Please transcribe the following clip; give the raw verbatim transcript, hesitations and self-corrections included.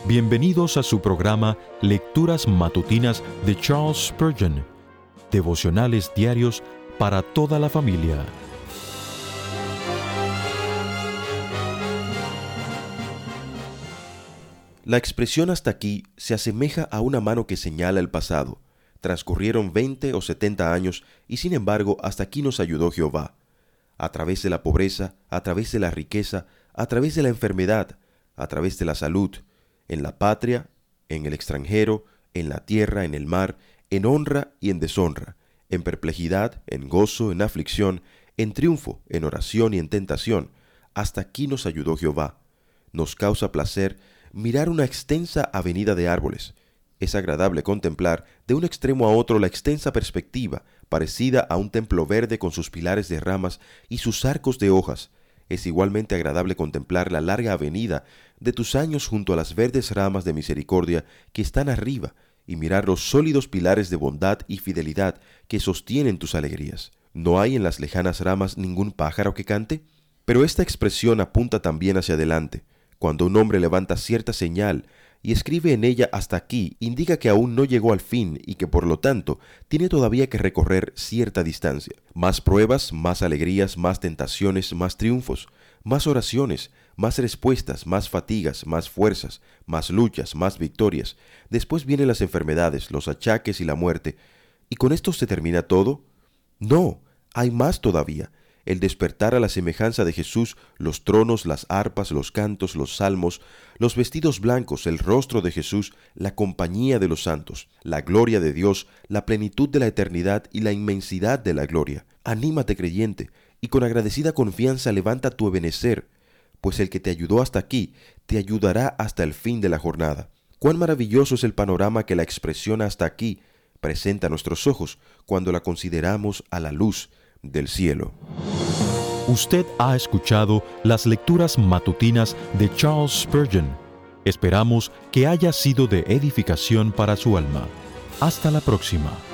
Bienvenidos a su programa Lecturas Matutinas de Charles Spurgeon, devocionales diarios para toda la familia. La expresión hasta aquí se asemeja a una mano que señala el pasado. Transcurrieron veinte o setenta años y sin embargo hasta aquí nos ayudó Jehová. A través de la pobreza, a través de la riqueza, a través de la enfermedad, a través de la salud, en la patria, en el extranjero, en la tierra, en el mar, en honra y en deshonra, en perplejidad, en gozo, en aflicción, en triunfo, en oración y en tentación. Hasta aquí nos ayudó Jehová. Nos causa placer mirar una extensa avenida de árboles. Es agradable contemplar de un extremo a otro la extensa perspectiva, parecida a un templo verde con sus pilares de ramas y sus arcos de hojas. Es igualmente agradable contemplar la larga avenida de tus años junto a las verdes ramas de misericordia que están arriba y mirar los sólidos pilares de bondad y fidelidad que sostienen tus alegrías. ¿No hay en las lejanas ramas ningún pájaro que cante? Pero esta expresión apunta también hacia adelante. Cuando un hombre levanta cierta señal y escribe en ella hasta aquí, indica que aún no llegó al fin y que por lo tanto tiene todavía que recorrer cierta distancia. Más pruebas, más alegrías, más tentaciones, más triunfos, más oraciones, más respuestas, más fatigas, más fuerzas, más luchas, más victorias. Después vienen las enfermedades, los achaques y la muerte. ¿Y con esto se termina todo? No, hay más todavía. El despertar a la semejanza de Jesús, los tronos, las arpas, los cantos, los salmos, los vestidos blancos, el rostro de Jesús, la compañía de los santos, la gloria de Dios, la plenitud de la eternidad y la inmensidad de la gloria. Anímate, creyente, y con agradecida confianza levanta tu ebenecer, pues el que te ayudó hasta aquí, te ayudará hasta el fin de la jornada. Cuán maravilloso es el panorama que la expresión hasta aquí presenta a nuestros ojos cuando la consideramos a la luz del cielo. Usted ha escuchado las lecturas matutinas de Charles Spurgeon. Esperamos que haya sido de edificación para su alma. Hasta la próxima.